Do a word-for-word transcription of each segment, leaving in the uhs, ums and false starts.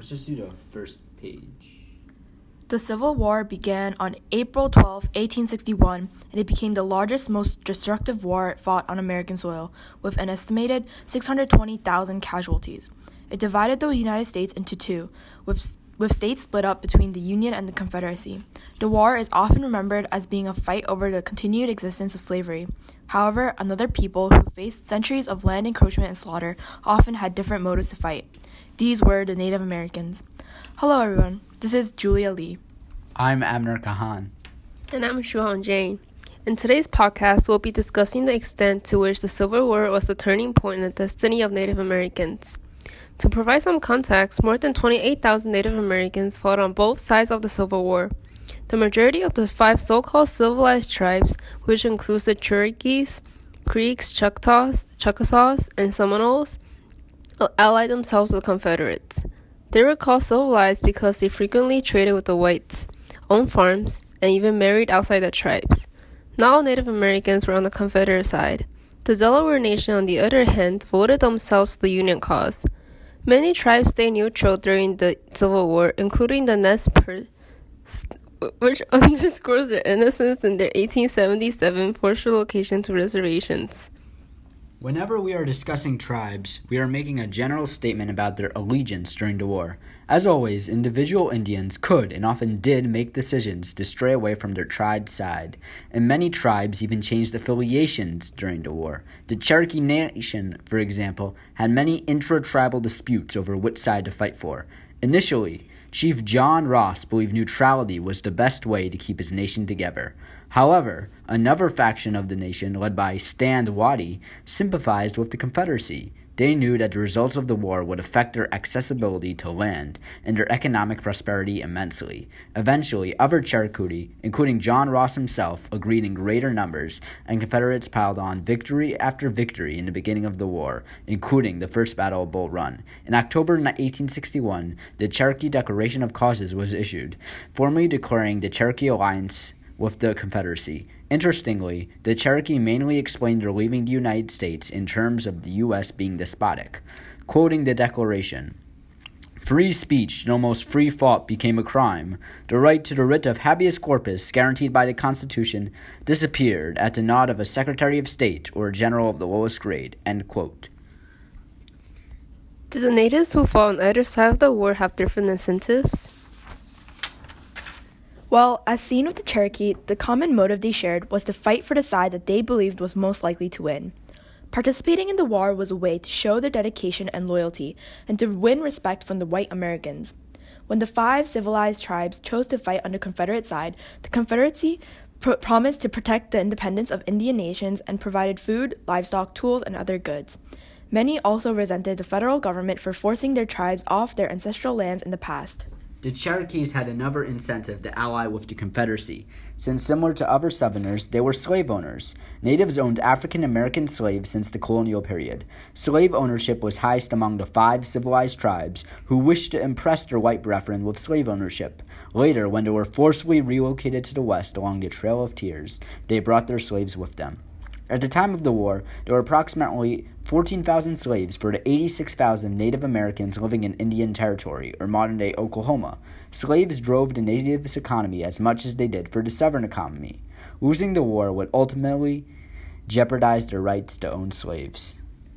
Let's just do the first page. The Civil War began on April twelfth, eighteen sixty-one, and it became the largest, most destructive war fought on American soil, with an estimated six hundred twenty thousand casualties. It divided the United States into two, with, with states split up between the Union and the Confederacy. The war is often remembered as being a fight over the continued existence of slavery. However, another people who faced centuries of land encroachment and slaughter often had different motives to fight. These were the Native Americans. Hello, everyone. This is Julia Lee. I'm Abner Kahan. And I'm Shuhan Jane. In today's podcast, we'll be discussing the extent to which the Civil War was the turning point in the destiny of Native Americans. To provide some context, more than twenty-eight thousand Native Americans fought on both sides of the Civil War. The majority of the five so-called civilized tribes, which includes the Cherokees, Creeks, Choctaws, Chickasaws, and Seminoles, allied themselves with Confederates. They were called civilized because they frequently traded with the whites, owned farms, and even married outside the tribes. Not all Native Americans were on the Confederate side. The Delaware Nation, on the other hand, voted themselves to the Union cause. Many tribes stayed neutral during the Civil War, including the Nez Perce, which underscores their innocence in their eighteen seventy-seven forced relocation to reservations. Whenever we are discussing tribes, we are making a general statement about their allegiance during the war. As always, individual Indians could and often did make decisions to stray away from their tribe side, and many tribes even changed affiliations during the war. The Cherokee Nation, for example, had many intra-tribal disputes over which side to fight for. Initially, Chief John Ross believed neutrality was the best way to keep his nation together. However, another faction of the nation, led by Stand Watie, sympathized with the Confederacy. They knew that the results of the war would affect their accessibility to land and their economic prosperity immensely. Eventually, other Cherokee, including John Ross himself, agreed in greater numbers, and Confederates piled on victory after victory in the beginning of the war, including the First Battle of Bull Run. In October eighteen sixty-one, the Cherokee Declaration of Causes was issued, formally declaring the Cherokee alliance with the Confederacy. Interestingly, the Cherokee mainly explained their leaving the United States in terms of the U S being despotic. Quoting the Declaration, "Free speech and almost free thought became a crime. The right to the writ of habeas corpus, guaranteed by the Constitution, disappeared at the nod of a Secretary of State or a general of the lowest grade." End quote. Did the natives who fought on either side of the war have different incentives? Well, as seen with the Cherokee, the common motive they shared was to fight for the side that they believed was most likely to win. Participating in the war was a way to show their dedication and loyalty, and to win respect from the white Americans. When the five civilized tribes chose to fight on the Confederate side, the Confederacy pr- promised to protect the independence of Indian nations and provided food, livestock, tools, and other goods. Many also resented the federal government for forcing their tribes off their ancestral lands in the past. The Cherokees had another incentive to ally with the Confederacy, since similar to other Southerners, they were slave owners. Natives owned African American slaves since the colonial period. Slave ownership was highest among the five civilized tribes who wished to impress their white brethren with slave ownership. Later, when they were forcibly relocated to the West along the Trail of Tears, they brought their slaves with them. At the time of the war, there were approximately fourteen thousand slaves for the eighty-six thousand Native Americans living in Indian Territory, or modern-day Oklahoma. Slaves drove the natives' economy as much as they did for the Southern economy. Losing the war would ultimately jeopardize their rights to own slaves.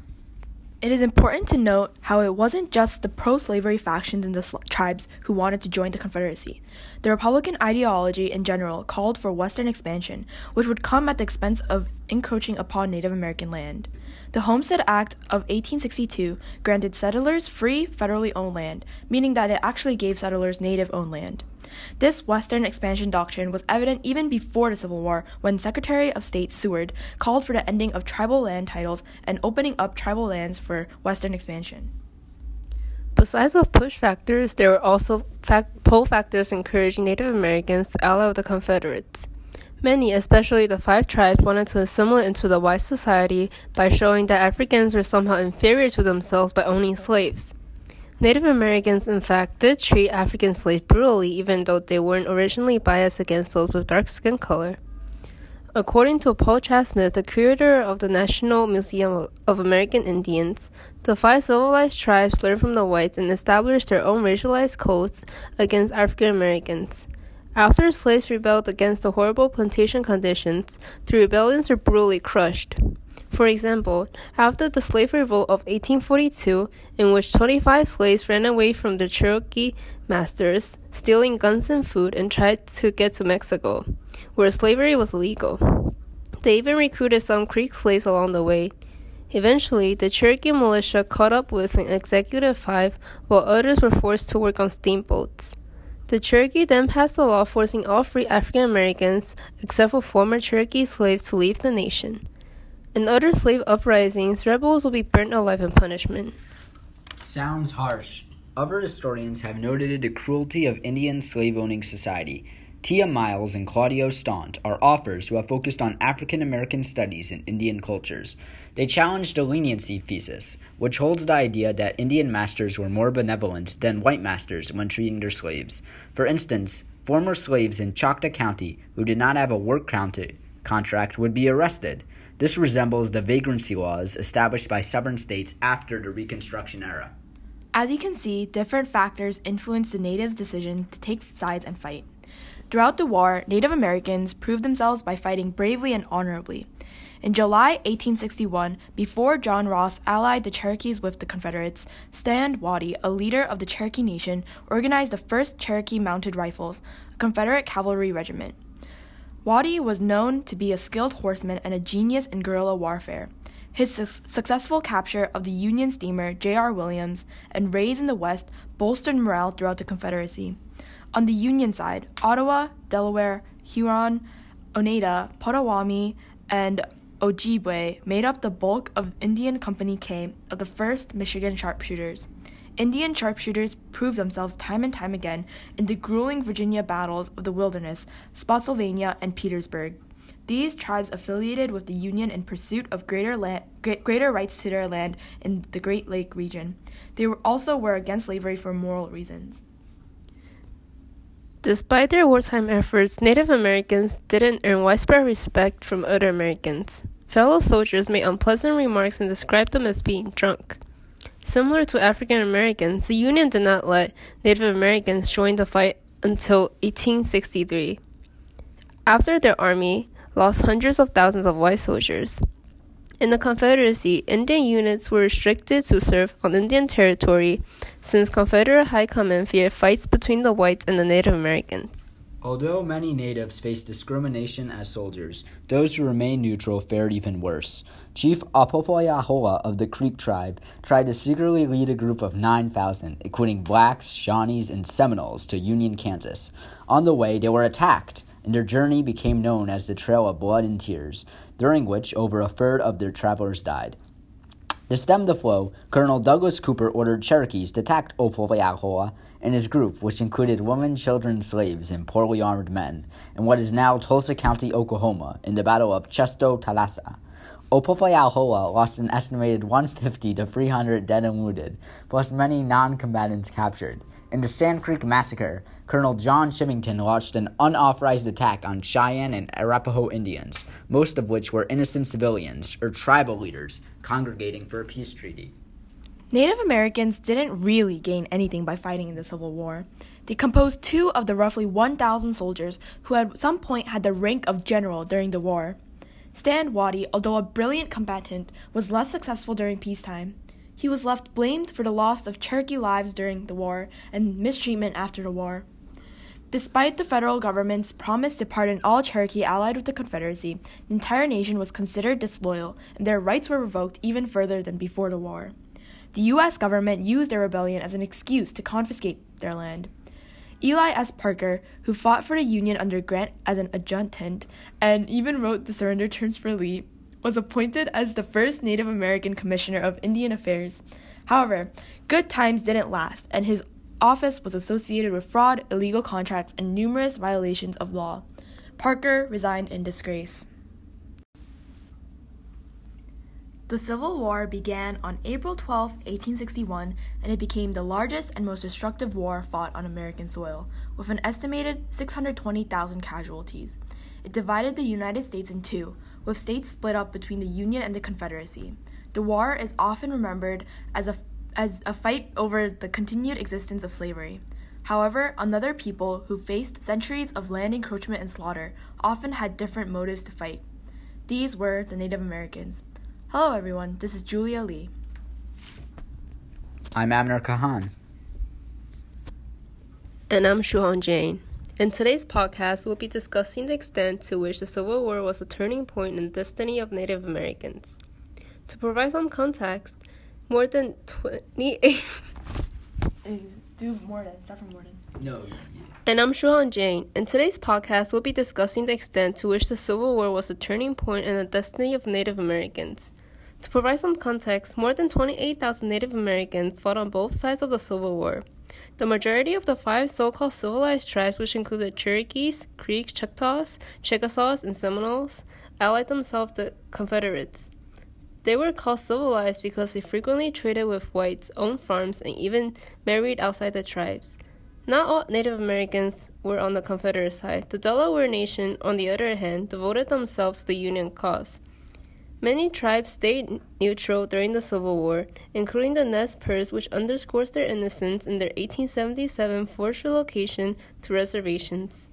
It is important to note how it wasn't just the pro-slavery factions in the sl- tribes who wanted to join the Confederacy. The Republican ideology in general called for Western expansion, which would come at the expense of encroaching upon Native American land. The Homestead Act of eighteen sixty-two granted settlers free federally owned land, meaning that it actually gave settlers native-owned land. This Western expansion doctrine was evident even before the Civil War, when Secretary of State Seward called for the ending of tribal land titles and opening up tribal lands for Western expansion. Besides the push factors, there were also fact- pull factors encouraging Native Americans to ally with the Confederates. Many, especially the five tribes, wanted to assimilate into the white society by showing that Africans were somehow inferior to themselves by owning slaves. Native Americans, in fact, did treat African slaves brutally, even though they weren't originally biased against those with dark skin color. According to Paul Chasmith, the curator of the National Museum of American Indians, the five civilized tribes learned from the whites and established their own racialized codes against African Americans. After slaves rebelled against the horrible plantation conditions, the rebellions were brutally crushed. For example, after the slave revolt of eighteen forty-two, in which twenty-five slaves ran away from their Cherokee masters, stealing guns and food, and tried to get to Mexico, where slavery was illegal. They even recruited some Creek slaves along the way. Eventually, the Cherokee militia caught up with an executive five, while others were forced to work on steamboats. The Cherokee then passed a law forcing all free African Americans, except for former Cherokee slaves, to leave the nation. In other slave uprisings, rebels will be burnt alive in punishment. Sounds harsh. Other historians have noted the cruelty of Indian slave-owning society. Tia Miles and Claudio Stant are authors who have focused on African American studies in Indian cultures. They challenge the leniency thesis, which holds the idea that Indian masters were more benevolent than white masters when treating their slaves. For instance, former slaves in Choctaw County who did not have a work contract would be arrested. This resembles the vagrancy laws established by southern states after the Reconstruction era. As you can see, different factors influenced the natives' decision to take sides and fight. Throughout the war, Native Americans proved themselves by fighting bravely and honorably. In July eighteen sixty-one, before John Ross allied the Cherokees with the Confederates, Stand Watie, a leader of the Cherokee Nation, organized the first Cherokee Mounted Rifles, a Confederate cavalry regiment. Watie was known to be a skilled horseman and a genius in guerrilla warfare. His su- successful capture of the Union steamer J R Williams and raids in the West bolstered morale throughout the Confederacy. On the Union side, Ottawa, Delaware, Huron, Oneida, Potawatomi, and Ojibwe made up the bulk of Indian Company K of the first Michigan sharpshooters. Indian sharpshooters proved themselves time and time again in the grueling Virginia battles of the Wilderness, Spotsylvania, and Petersburg. These tribes affiliated with the Union in pursuit of greater land, greater rights to their land in the Great Lake region. They were also were against slavery for moral reasons. Despite their wartime efforts, Native Americans didn't earn widespread respect from other Americans. Fellow soldiers made unpleasant remarks and described them as being drunk. Similar to African Americans, the Union did not let Native Americans join the fight until eighteen sixty-three. After their army lost hundreds of thousands of white soldiers. In the Confederacy, Indian units were restricted to serve on Indian territory since Confederate High Command feared fights between the whites and the Native Americans. Although many natives faced discrimination as soldiers, those who remained neutral fared even worse. Chief Opofoyahola of the Creek tribe tried to secretly lead a group of nine thousand, including blacks, Shawnees, and Seminoles, to Union, Kansas. On the way, they were attacked, and their journey became known as the Trail of Blood and Tears, during which over a third of their travelers died. To stem the flow, Colonel Douglas Cooper ordered Cherokees to attack Opofoyahola and his group, which included women, children, slaves, and poorly armed men, in what is now Tulsa County, Oklahoma, in the Battle of Chesto Talassa. Opofoyahola lost an estimated one hundred fifty to three hundred dead and wounded, plus many non-combatants captured. In the Sand Creek Massacre, Colonel John Shivington launched an unauthorized attack on Cheyenne and Arapaho Indians, most of which were innocent civilians or tribal leaders congregating for a peace treaty. Native Americans didn't really gain anything by fighting in the Civil War. They composed two of the roughly one thousand soldiers who at some point had the rank of general during the war. Stand Watie, although a brilliant combatant, was less successful during peacetime. He was left blamed for the loss of Cherokee lives during the war and mistreatment after the war. Despite the federal government's promise to pardon all Cherokee allied with the Confederacy, the entire nation was considered disloyal, and their rights were revoked even further than before the war. The U S government used their rebellion as an excuse to confiscate their land. Eli S. Parker, who fought for the Union under Grant as an adjutant and even wrote the surrender terms for Lee, was appointed as the first Native American Commissioner of Indian Affairs. However, good times didn't last, and his office was associated with fraud, illegal contracts, and numerous violations of law. Parker resigned in disgrace. The Civil War began on April twelfth, eighteen sixty-one, and it became the largest and most destructive war fought on American soil, with an estimated six hundred twenty thousand casualties. it divided the United States in two, with states split up between the Union and the Confederacy. The war is often remembered as a, as a fight over the continued existence of slavery. However, another people who faced centuries of land encroachment and slaughter often had different motives to fight. These were the Native Americans. Hello everyone, this is Julia Lee. I'm Abner Kahan. And I'm Shuhan Jain. In today's podcast, we'll be discussing the extent to which the Civil War was a turning point in the destiny of Native Americans. To provide some context, more than twenty-eight... Do more than, start from more than. No. And I'm Shuhan Jain. In today's podcast, we'll be discussing the extent to which the Civil War was a turning point in the destiny of Native Americans. To provide some context, more than twenty-eight thousand Native Americans fought on both sides of the Civil War. The majority of the five so-called civilized tribes, which included Cherokees, Creeks, Choctaws, Chickasaws, and Seminoles, allied themselves to Confederates. They were called civilized because they frequently traded with whites, owned farms, and even married outside the tribes. Not all Native Americans were on the Confederate side. The Delaware Nation, on the other hand, devoted themselves to the Union cause. Many tribes stayed neutral during the Civil War, including the Nez Perce, which underscores their innocence in their eighteen seventy-seven forced relocation to reservations.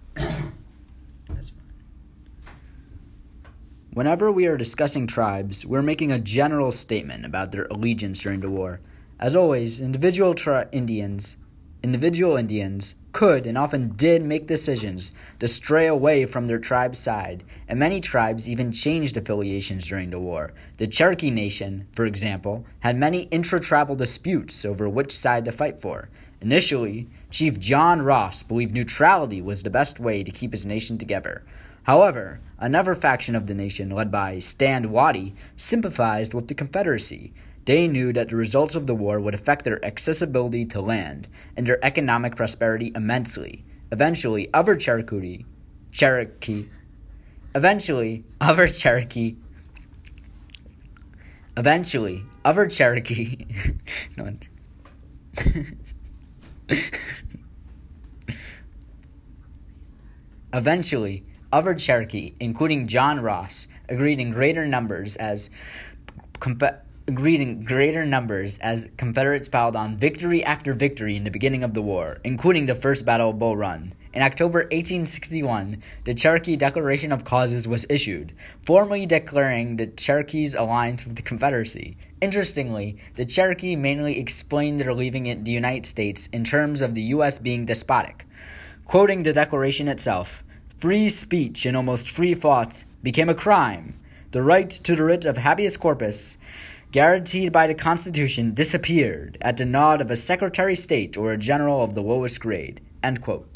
Whenever we are discussing tribes, we're making a general statement about their allegiance during the war. As always, individual tri- Indians, individual Indians could and often did make decisions to stray away from their tribe's side, and many tribes even changed affiliations during the war. The Cherokee Nation, for example, had many intra-tribal disputes over which side to fight for. Initially, Chief John Ross believed neutrality was the best way to keep his nation together. However, another faction of the nation, led by Stand Watie, sympathized with the Confederacy. They knew that the results of the war would affect their accessibility to land and their economic prosperity immensely. Eventually, other Cherokee, Cherokee, eventually, other Cherokee, eventually, other Cherokee, no, eventually, other Cherokee, including John Ross, agreed in greater numbers as compa- agreed in greater numbers as Confederates piled on victory after victory in the beginning of the war, including the First Battle of Bull Run. In October eighteen sixty-one, the Cherokee Declaration of Causes was issued, formally declaring the Cherokees' alliance with the Confederacy. Interestingly, the Cherokee mainly explained their leaving the United States in terms of the U S being despotic. Quoting the Declaration itself, "Free speech and almost free thought became a crime. The right to the writ of habeas corpus, guaranteed by the Constitution, disappeared at the nod of a Secretary of State or a general of the lowest grade." End quote.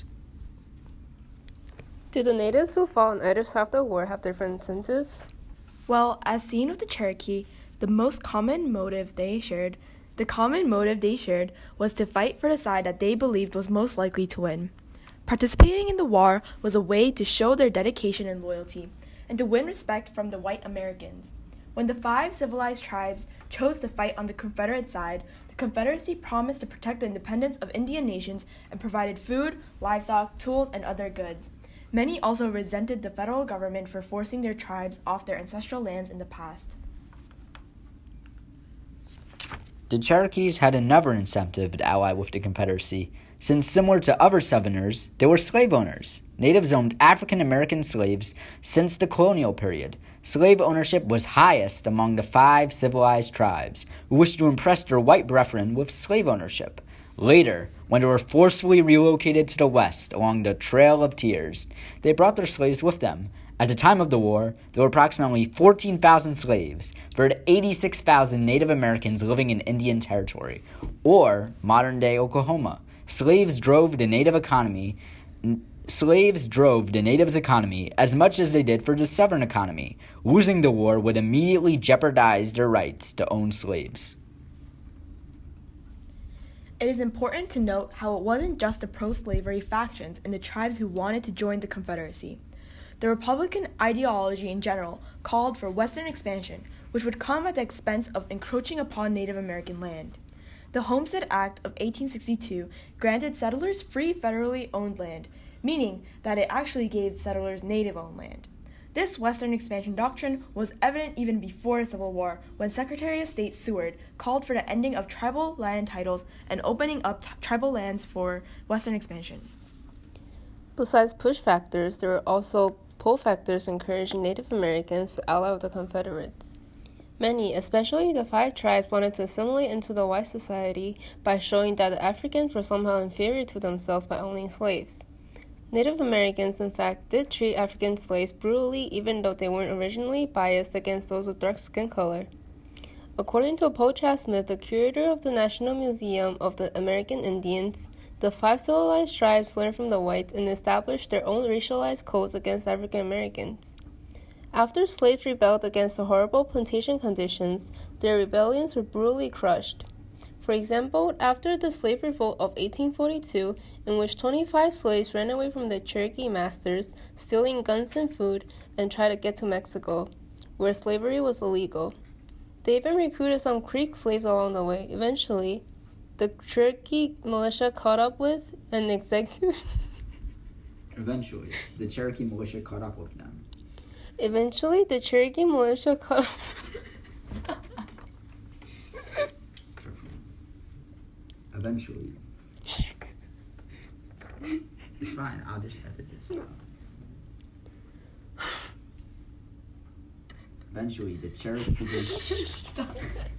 Did the natives who fought on either side of the war have different incentives? Well, as seen with the Cherokee, the most common motive they shared, the common motive they shared was to fight for the side that they believed was most likely to win. Participating in the war was a way to show their dedication and loyalty, and to win respect from the white Americans. When the five civilized tribes chose to fight on the Confederate side, the Confederacy promised to protect the independence of Indian nations and provided food, livestock, tools, and other goods. Many also resented the federal government for forcing their tribes off their ancestral lands in the past. The Cherokees had another incentive to ally with the Confederacy, since similar to other Southerners, they were slave owners. Natives owned African American slaves since the colonial period. Slave ownership was highest among the five civilized tribes, who wished to impress their white brethren with slave ownership. Later, when they were forcefully relocated to the west along the Trail of Tears, they brought their slaves with them. At the time of the war, there were approximately fourteen thousand slaves for the eighty-six thousand Native Americans living in Indian Territory, or modern-day Oklahoma. Slaves drove the native economy. Slaves drove the natives' economy as much as they did for the Southern economy. Losing the war would immediately jeopardize their rights to own slaves. It is important to note how it wasn't just the pro-slavery factions and the tribes who wanted to join the Confederacy. The Republican ideology in general called for Western expansion, which would come at the expense of encroaching upon Native American land. The Homestead Act of eighteen sixty-two granted settlers free federally owned land. meaning that it actually gave settlers native-owned land. This Western expansion doctrine was evident even before the Civil War, when Secretary of State Seward called for the ending of tribal land titles and opening up t- tribal lands for Western expansion. Besides push factors, there were also pull factors encouraging Native Americans to ally with the Confederates. Many, especially the five tribes, wanted to assimilate into the white society by showing that the Africans were somehow inferior to themselves by owning slaves. Native Americans, in fact, did treat African slaves brutally, even though they weren't originally biased against those with dark skin color. According to Poe Smith, the curator of the National Museum of the American Indians, the five civilized tribes learned from the whites and established their own racialized codes against African Americans. After slaves rebelled against the horrible plantation conditions, their rebellions were brutally crushed. For example, after the slave revolt of eighteen forty-two, in which twenty-five slaves ran away from their Cherokee masters, stealing guns and food, and tried to get to Mexico, where slavery was illegal. They even recruited some Creek slaves along the way. Eventually, the Cherokee militia caught up with and executed. Eventually, the Cherokee militia caught up with them. Eventually, the Cherokee militia caught up. Eventually. It's fine, I'll just edit this out. Eventually, the Cherokee militia. Stop.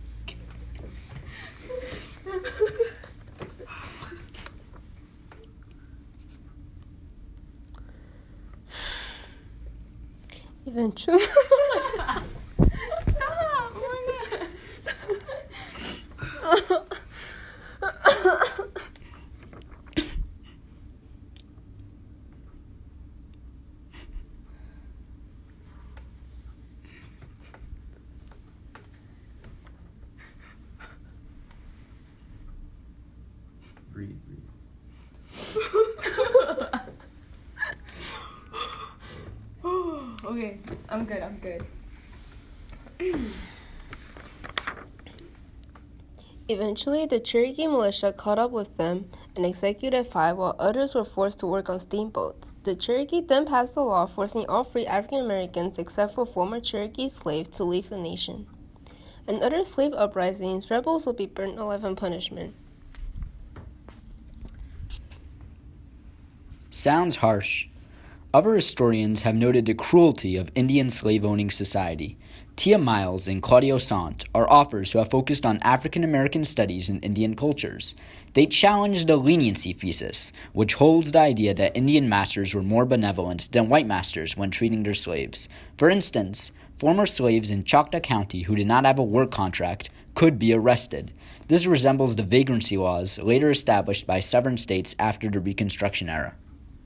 Eventually. Stop! Breathe, breathe. Okay, I'm good, I'm good. Eventually, the Cherokee militia caught up with them and executed five, while others were forced to work on steamboats. The Cherokee then passed a law forcing all free African Americans, except for former Cherokee slaves, to leave the nation. In other slave uprisings, rebels would be burned alive on punishment. Sounds harsh. Other historians have noted the cruelty of Indian slave-owning society. Tia Miles and Claudio Sant are authors who have focused on African American studies and Indian cultures. They challenge the leniency thesis, which holds the idea that Indian masters were more benevolent than white masters when treating their slaves. For instance, former slaves in Choctaw County who did not have a work contract could be arrested. This resembles the vagrancy laws later established by southern states after the Reconstruction era.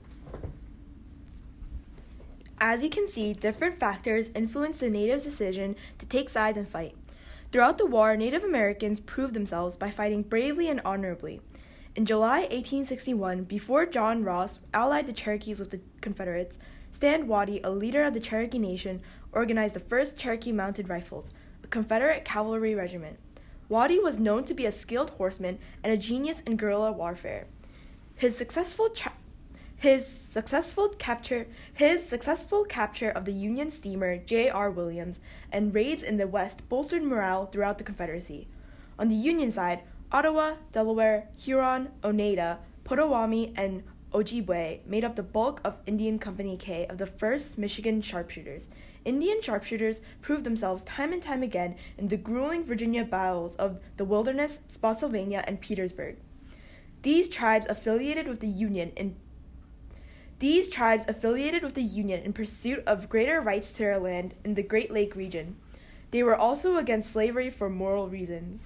As you can see, different factors influenced the natives' decision to take sides and fight. Throughout the war, Native Americans proved themselves by fighting bravely and honorably. In July eighteen sixty-one, before John Ross allied the Cherokees with the Confederates, Stand Watie, a leader of the Cherokee Nation, organized the first Cherokee Mounted Rifles, a Confederate cavalry regiment. Watie was known to be a skilled horseman and a genius in guerrilla warfare. His successful cha- His successful capture his successful capture of the Union steamer J R Williams and raids in the West bolstered morale throughout the Confederacy. On the Union side, Ottawa, Delaware, Huron, Oneida, Potawatomi, and Ojibwe made up the bulk of Indian Company K of the first Michigan sharpshooters. Indian sharpshooters proved themselves time and time again in the grueling Virginia battles of the Wilderness, Spotsylvania, and Petersburg. These tribes affiliated with the Union in These tribes affiliated with the Union in pursuit of greater rights to their land in the Great Lake region. They were also against slavery for moral reasons.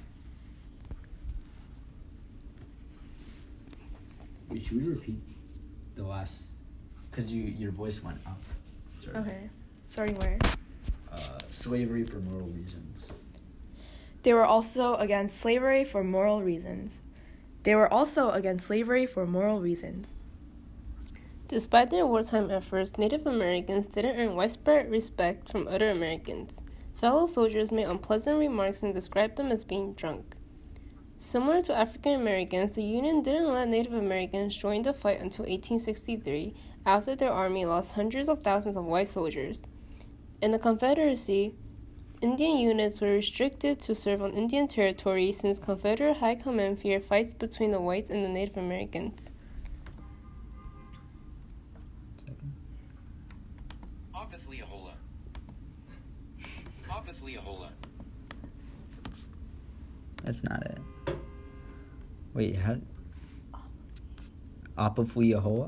Wait, should we repeat the last? Because you your voice went up. Sorry. Okay. Starting where? Uh, slavery for moral reasons. They were also against slavery for moral reasons. They were also against slavery for moral reasons. Despite their wartime efforts, Native Americans didn't earn widespread respect from other Americans. Fellow soldiers made unpleasant remarks and described them as being drunk. Similar to African Americans, the Union didn't let Native Americans join the fight until eighteen sixty-three, after their army lost hundreds of thousands of white soldiers. In the Confederacy, Indian units were restricted to serve on Indian territory since Confederate High Command feared fights between the whites and the Native Americans. Office Leahola. Office Leahola. That's not it. Wait, how? Apafliahoa?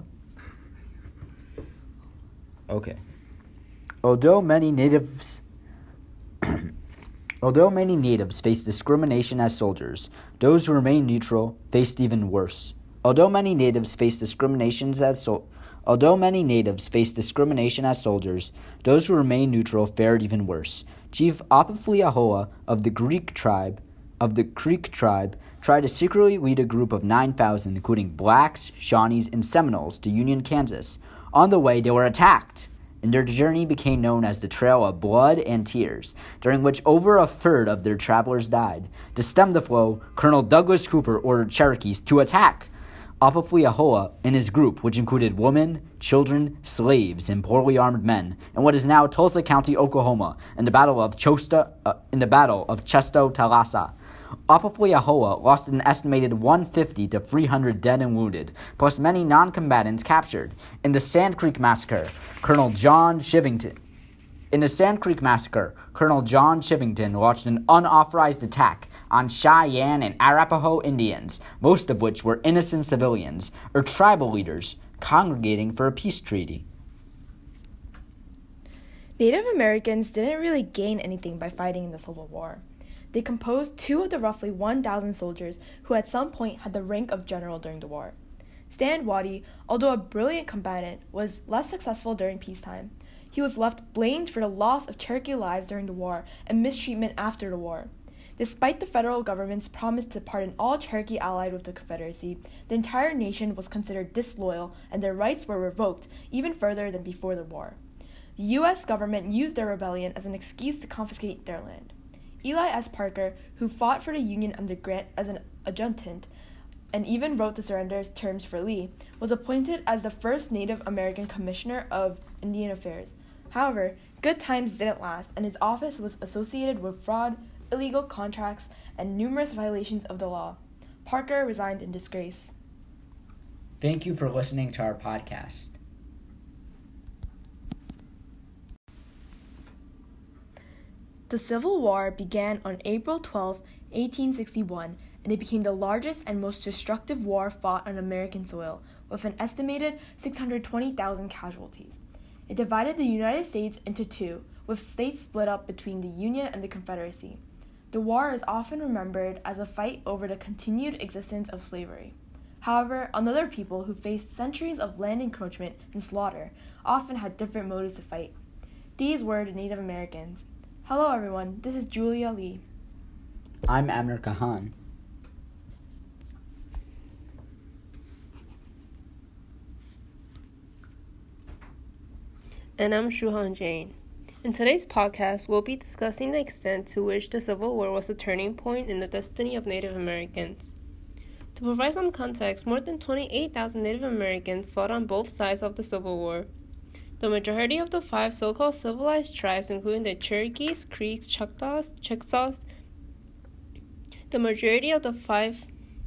Okay. Although many natives Although many natives faced discrimination as soldiers, those who remained neutral faced even worse. Although many natives faced discrimination as sol- Although many natives faced discrimination as soldiers, those who remained neutral fared even worse. Chief Apafliahoa of the Greek tribe of the Creek tribe tried to secretly lead a group of nine thousand, including blacks, Shawnees, and Seminoles, to Union, Kansas. On the way, they were attacked, and their journey became known as the Trail of Blood and Tears, during which over a third of their travelers died. To stem the flow, Colonel Douglas Cooper ordered Cherokees to attack Apafliahoa and his group, which included women, children, slaves, and poorly armed men, in what is now Tulsa County, Oklahoma, in the Battle of Chosta, uh, in the Battle of Chesto Talasa. Apafliahoa lost an estimated one hundred fifty to three hundred dead and wounded, plus many non-combatants captured. In the Sand Creek Massacre, Colonel John Shivington In the Sand Creek Massacre, Colonel John Shivington launched an unauthorized attack on Cheyenne and Arapaho Indians, most of which were innocent civilians or tribal leaders congregating for a peace treaty. Native Americans didn't really gain anything by fighting in the Civil War. They composed two of the roughly one thousand soldiers who at some point had the rank of general during the war. Stand Watie, although a brilliant combatant, was less successful during peacetime. He was left blamed for the loss of Cherokee lives during the war and mistreatment after the war. Despite the federal government's promise to pardon all Cherokee allied with the Confederacy, the entire nation was considered disloyal and their rights were revoked even further than before the war. The U S government used their rebellion as an excuse to confiscate their land. Eli S. Parker, who fought for the Union under Grant as an adjutant and even wrote the surrender terms for Lee, was appointed as the first Native American Commissioner of Indian Affairs. However, good times didn't last, and his office was associated with fraud, illegal contracts, and numerous violations of the law. Parker resigned in disgrace. Thank you for listening to our podcast. The Civil War began on April twelfth, eighteen sixty-one, and it became the largest and most destructive war fought on American soil, with an estimated six hundred twenty thousand casualties. It divided the United States into two, with states split up between the Union and the Confederacy. The war is often remembered as a fight over the continued existence of slavery. However, other people who faced centuries of land encroachment and slaughter often had different motives to fight. These were the Native Americans. Hello everyone, this is Julia Lee. I'm Amner Kahan. And I'm Shuhan Jain. In today's podcast, we'll be discussing the extent to which the Civil War was a turning point in the destiny of Native Americans. To provide some context, more than twenty-eight thousand Native Americans fought on both sides of the Civil War. The majority of the five so-called civilized tribes, including the Cherokees, Creeks, Choctaws, Chickasaws, the majority of the five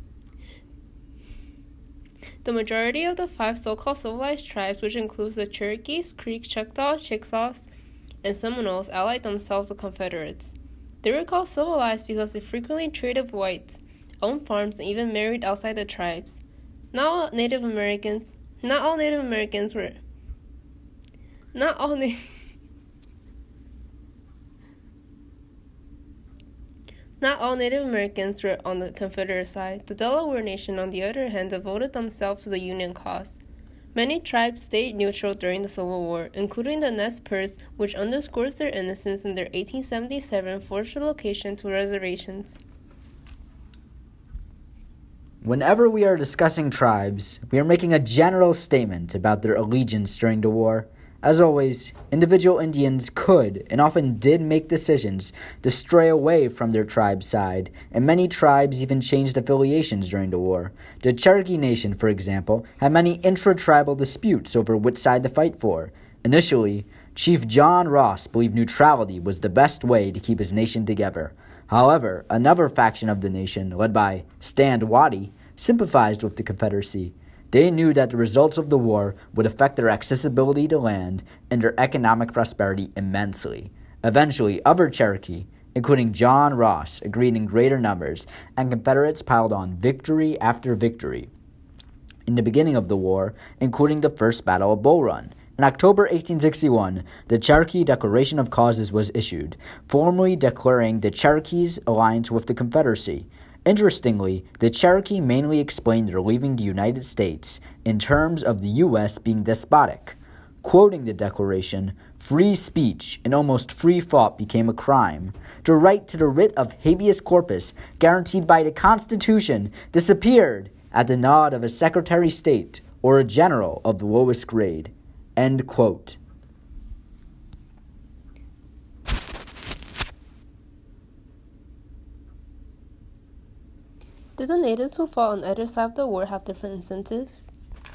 The majority of the five so-called civilized tribes, which includes the Cherokees, Creeks, Choctaws, Chickasaws, and Seminoles, allied themselves with Confederates. They were called civilized because they frequently traded with whites, owned farms, and even married outside the tribes. Not all Native Americans, not all Native Americans were, not all Native Not all Native Americans were on the Confederate side. The Delaware Nation, on the other hand, devoted themselves to the Union cause. Many tribes stayed neutral during the Civil War, including the Nez Perce, which underscores their innocence in their eighteen seventy-seven forced relocation to reservations. Whenever we are discussing tribes, we are making a general statement about their allegiance during the war. As always, individual Indians could and often did make decisions to stray away from their tribe's side, and many tribes even changed affiliations during the war. The Cherokee Nation, for example, had many intra-tribal disputes over which side to fight for. Initially, Chief John Ross believed neutrality was the best way to keep his nation together. However, another faction of the nation, led by Stand Watie, sympathized with the Confederacy. They knew that the results of the war would affect their accessibility to land and their economic prosperity immensely. Eventually, other Cherokee, including John Ross, agreed in greater numbers, and Confederates piled on victory after victory in the beginning of the war, including the First Battle of Bull Run. In October eighteen sixty-one, the Cherokee Declaration of Causes was issued, formally declaring the Cherokees' alliance with the Confederacy. Interestingly, the Cherokee mainly explained their leaving the United States in terms of the U S being despotic. Quoting the Declaration, free speech and almost free thought became a crime. The right to the writ of habeas corpus, guaranteed by the Constitution, disappeared at the nod of a Secretary of State or a general of the lowest grade. End quote. Did the natives who fought on either side of the war have different incentives?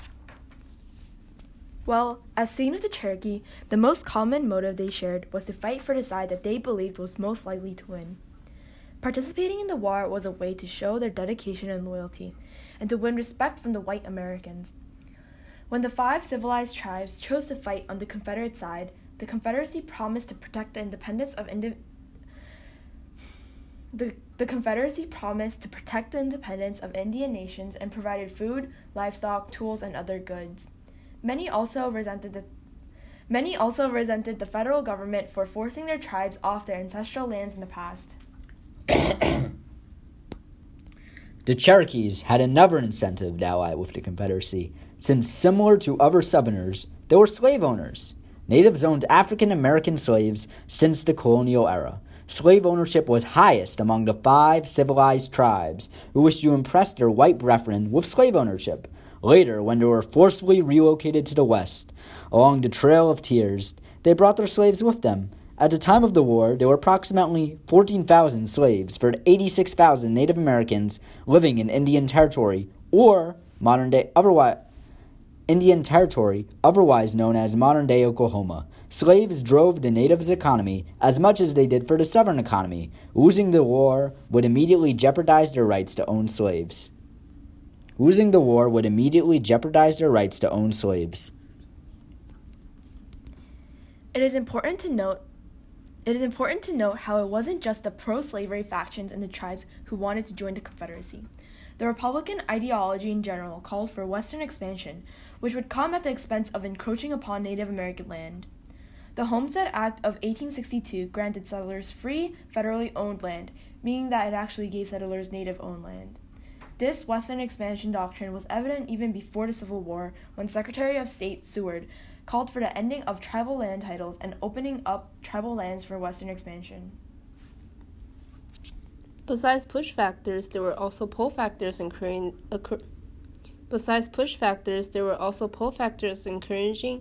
Well, as seen with the Cherokee, the most common motive they shared was to fight for the side that they believed was most likely to win. Participating in the war was a way to show their dedication and loyalty, and to win respect from the white Americans. When the five civilized tribes chose to fight on the Confederate side, the Confederacy promised to protect the independence of indi- the, the Confederacy promised to protect the independence of Indian nations and provided food, livestock, tools, and other goods. Many also resented the Many also resented the federal government for forcing their tribes off their ancestral lands in the past. The Cherokees had another incentive to ally with the Confederacy, since similar to other Southerners, they were slave owners. Natives owned African American slaves since the colonial era. Slave ownership was highest among the five civilized tribes who wished to impress their white brethren with slave ownership. Later, when they were forcibly relocated to the West, along the Trail of Tears, they brought their slaves with them. At the time of the war, there were approximately fourteen thousand slaves for eighty-six thousand Native Americans living in Indian Territory, or modern-day otherwise Indian Territory, otherwise known as modern-day Oklahoma. Slaves drove the natives' economy as much as they did for the Southern economy. Losing the war would immediately jeopardize their rights to own slaves. Losing the war would immediately jeopardize their rights to own slaves. It is important to note It is important to note how it wasn't just the pro-slavery factions in the tribes who wanted to join the Confederacy. The Republican ideology in general called for Western expansion, which would come at the expense of encroaching upon Native American land. The Homestead Act of eighteen sixty-two granted settlers free, federally owned land, meaning that it actually gave settlers native-owned land. This Western expansion doctrine was evident even before the Civil War, when Secretary of State Seward called for the ending of tribal land titles and opening up tribal lands for Western expansion. Besides push factors, there were also pull factors encouraging. Occur- Besides push factors, there were also pull factors encouraging.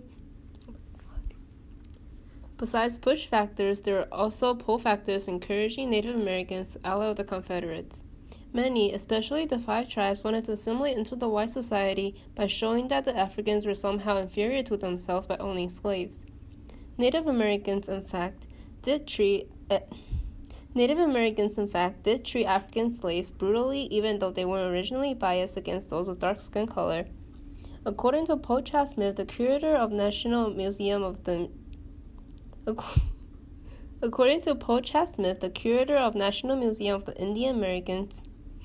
Besides push factors, there were also pull factors encouraging Native Americans to ally with the Confederates. Many, especially the five tribes, wanted to assimilate into the white society by showing that the Africans were somehow inferior to themselves by owning slaves. Native Americans, in fact, did treat uh, Native Americans, in fact, did treat African slaves brutally, even though they were originally biased against those with dark skin color. According to Pochah Smith, the curator of National Museum of the According to Pochah Smith, the curator of National Museum of the Indian Americans,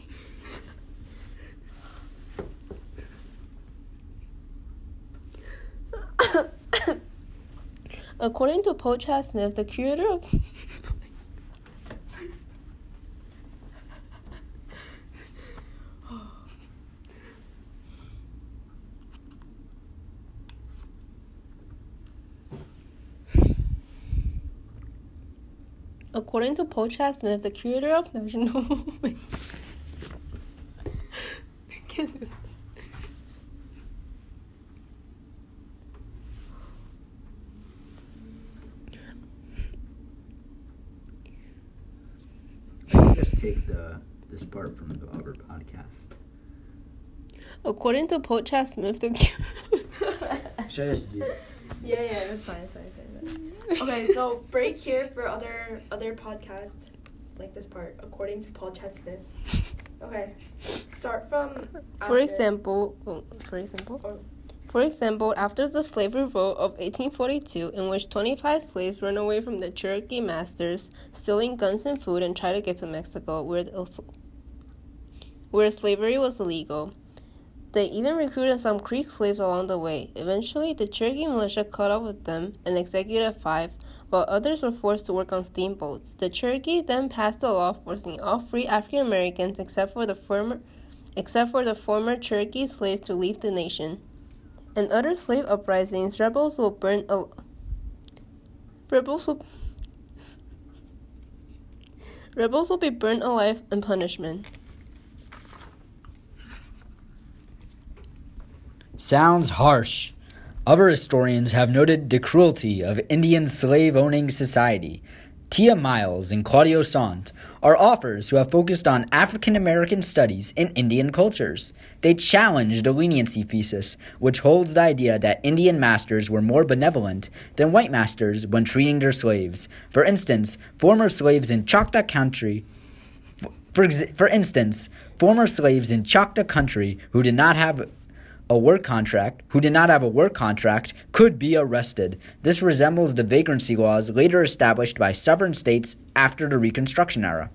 According to Pochah Smith, the curator of According to Pochah Smith, the curator of National take the this part from the other podcast. According to Podcast Smith, the Should I just do it? Yeah, yeah, that's fine, that's fine, that's fine. Okay, so break here for other other podcasts, like this part, according to Paul Chad Smith. Okay, start from. For after. example, oh, for example, Or- for example, after the slave revolt of eighteen forty-two, in which twenty-five slaves ran away from their Cherokee masters, stealing guns and food, and tried to get to Mexico, where the, where slavery was illegal. They even recruited some Creek slaves along the way. Eventually, the Cherokee militia caught up with them and executed five, while others were forced to work on steamboats. The Cherokee then passed a law forcing all free African Americans, except for the former, except for the former Cherokee slaves, to leave the nation. In other slave uprisings, rebels will burn a rebels will rebels will be burned alive in punishment. Sounds harsh. Other historians have noted the cruelty of Indian slave-owning society. Tia Miles and Claudio Sant are authors who have focused on African American studies in Indian cultures. They challenge the leniency thesis, which holds the idea that Indian masters were more benevolent than white masters when treating their slaves. For instance, former slaves in Choctaw Country For, ex- for instance, former slaves in Choctaw Country who did not have a work contract, who did not have a work contract, could be arrested. This resembles the vagrancy laws later established by southern states after the Reconstruction era.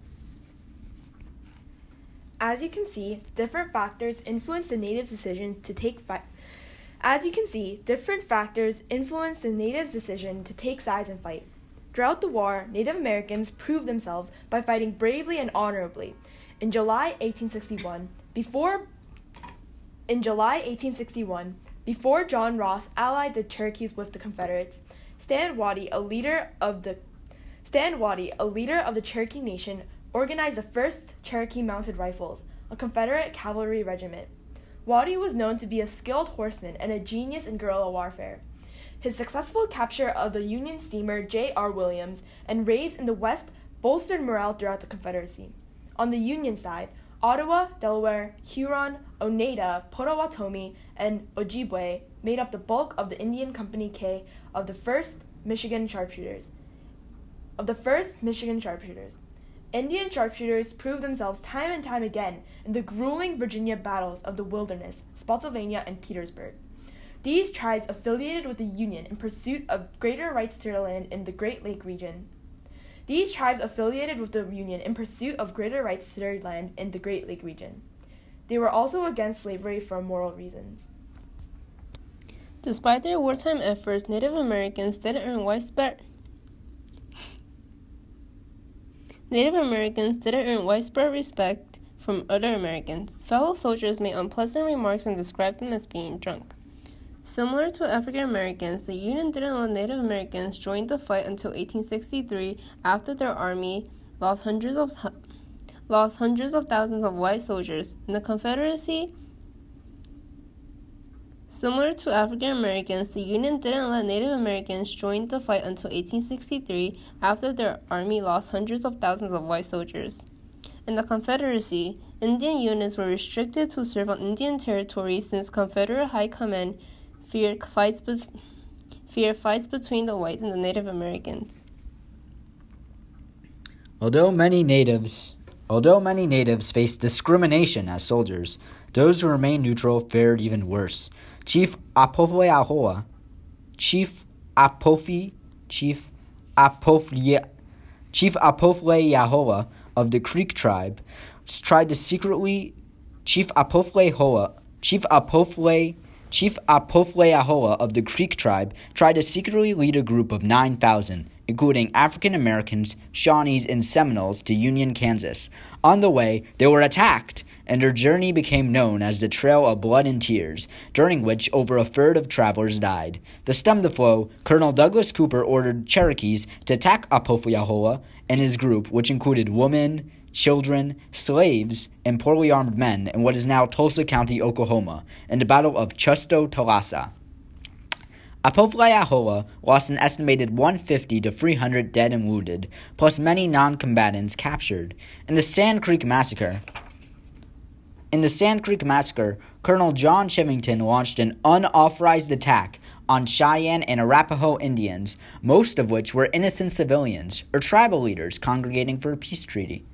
As you can see, different factors influence the natives' decision to take fi- As you can see, different factors influence the natives' decision to take sides and fight. Throughout the war, Native Americans proved themselves by fighting bravely and honorably. In July eighteen sixty-one, before In July eighteen sixty-one, before John Ross allied the Cherokees with the Confederates, Stan Waddy, a leader of the Stan Waddy, a leader of the Cherokee Nation, organized the first Cherokee Mounted Rifles, a Confederate cavalry regiment. Waddy was known to be a skilled horseman and a genius in guerrilla warfare. His successful capture of the Union steamer J R Williams and raids in the West bolstered morale throughout the Confederacy. On the Union side, Ottawa, Delaware, Huron, Oneida, Potawatomi, and Ojibwe made up the bulk of the Indian Company K of the first Michigan Sharpshooters. Of the first Michigan Sharpshooters. Indian sharpshooters proved themselves time and time again in the grueling Virginia battles of the Wilderness, Spotsylvania, and Petersburg. These tribes affiliated with the Union in pursuit of greater rights to their land in the Great Lake region. These tribes affiliated with the Union in pursuit of greater rights to their land in the Great Lake region. They were also against slavery for moral reasons. Despite their wartime efforts, Native Americans didn't earn widespread Native Americans didn't earn widespread respect from other Americans. Fellow soldiers made unpleasant remarks and described them as being drunk. Similar to African Americans, the Union didn't let Native Americans join the fight until eighteen sixty-three, after their army lost hundreds of lost hundreds of thousands of white soldiers. In the Confederacy, similar to African Americans, the Union didn't let Native Americans join the fight until eighteen sixty-three, after their army lost hundreds of thousands of white soldiers. In the Confederacy, Indian units were restricted to serve on Indian territory since Confederate High Command feared fights, be- feared fights between the whites and the Native Americans. Although many natives, although many natives faced discrimination as soldiers, those who remained neutral fared even worse. Chief Apofleahoa, Chief Apofi, Chief Apofle, Chief Apofleahoa of the Creek tribe tried to secretly, Chief Apofleahoa, Chief Apofle, Chief Apofleahoa of the Creek tribe tried to secretly lead a group of nine thousand, including African Americans, Shawnees, and Seminoles, to Union, Kansas. On the way, they were attacked, and their journey became known as the Trail of Blood and Tears, during which over a third of travelers died. To stem the flow, Colonel Douglas Cooper ordered Cherokees to attack Apofleahoa and his group, which included women, children, slaves, and poorly armed men in what is now Tulsa County, Oklahoma, in the Battle of Chusto Talasa. Apovoahola lost an estimated one hundred fifty to three hundred dead and wounded, plus many non-combatants captured. In the Sand Creek Massacre, In the Sand Creek Massacre, Colonel John Chivington launched an unauthorized attack on Cheyenne and Arapaho Indians, most of which were innocent civilians or tribal leaders congregating for a peace treaty.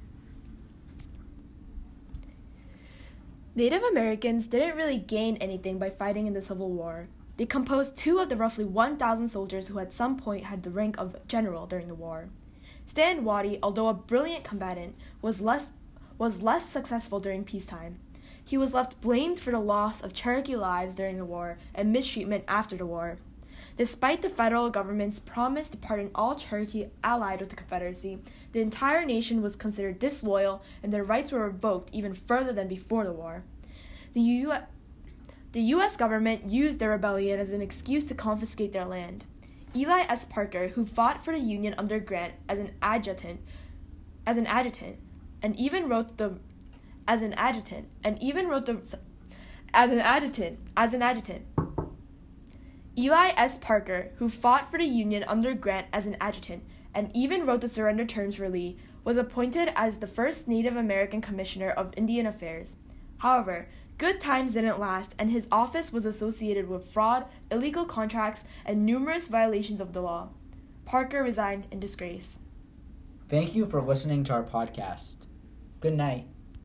Native Americans didn't really gain anything by fighting in the Civil War. They composed two of the roughly one thousand soldiers who at some point had the rank of general during the war. Stan Waddy, although a brilliant combatant, was less was less successful during peacetime. He was left blamed for the loss of Cherokee lives during the war and mistreatment after the war. Despite the federal government's promise to pardon all Cherokee allied with the Confederacy, the entire nation was considered disloyal and their rights were revoked even further than before the war. The U S The U S government used their rebellion as an excuse to confiscate their land. Eli S. Parker, who fought for the Union under Grant as an adjutant, as an adjutant, and even wrote the as an adjutant, and even wrote the as an adjutant, as an adjutant. Eli S. Parker, who fought for the Union under Grant as an adjutant, and even wrote the surrender terms for Lee, was appointed as the first Native American Commissioner of Indian Affairs. However, good times didn't last, and his office was associated with fraud, illegal contracts, and numerous violations of the law. Parker resigned in disgrace. Thank you for listening to our podcast. Good night.